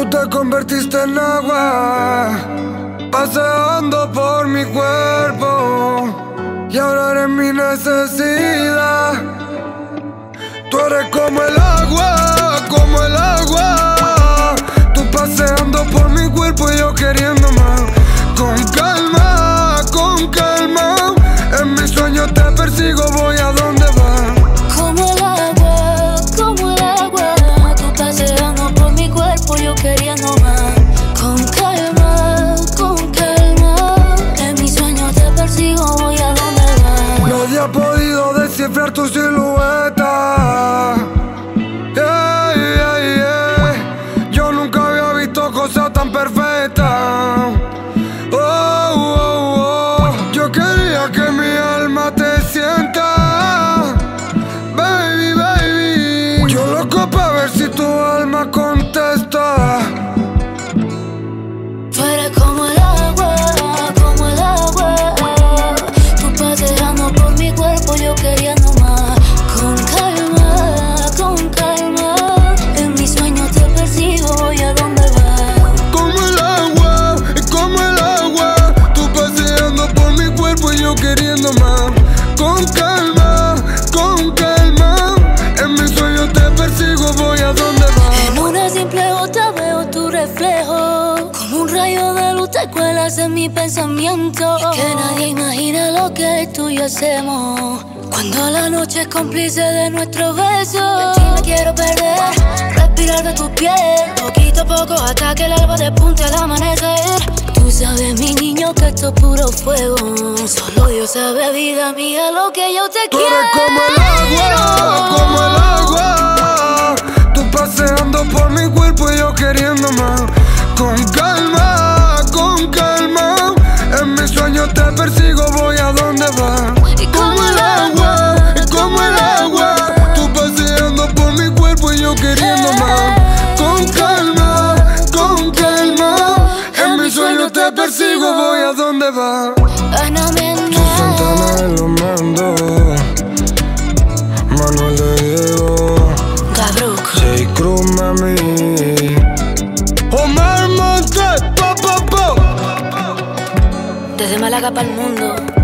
Tú te convertiste en agua, paseando por mi cuerpo, y ahora eres mi necesidad. Tú eres como el agua, como el agua. Tú paseando por mi cuerpo y yo queriendo más. Con calma, con calma. En mis sueños te persigo, voy a donde vas. Como el agua, como el agua. Tú paseando por mi cuerpo, yo queriendo más. Con calma, con calma. En mis sueños te persigo, voy a donde vas. Nadie ha podido descifrar tu silueta. Yeah, yeah, yeah. Yo nunca había visto cosas tan perfectas. Oh, oh, oh. Yo quería que mi alma te sienta. Baby, baby. Yo loco pa' ver si tu alma contesta. Tú eres como el agua, como el agua. Tú paseando por mi cuerpo, yo queriendo más. Con calma, con calma. En mis sueños te persigo, voy a donde vas. Como el agua, como el agua. Tú paseando por mi cuerpo y yo queriendo más. Con calma, con calma. En mis sueños te persigo, voy a donde vas. En una simple gota veo tu reflejo. Como un rayo de luz te cuelas en mi pensamiento. Es que nadie imagina lo que tú y yo hacemos. Cuando la noche es cómplice de nuestros besos. En ti me quiero perder, respirar de tu piel. Poquito a poco hasta que el alba despunte al amanecer. Tú sabes, mi niño, que esto es puro fuego. Solo Dios sabe, vida mía, lo que yo te Tú quiero. eres como el agua. Tú paseando por mi cuerpo y yo queriendo más. Con calma, con calma. En mis sueños te persigo, voy a donde vas. Y como el agua, como el agua. Tú paseando por mi cuerpo y yo queriendo más. Con calma, con calma. En mis sueños te persigo, voy a donde vas. Tú Santana en los mandos, Manuel de Diego, Gabruk. J. Cruz, mami, Omar Montes, po, po, po. Desde Málaga para el mundo.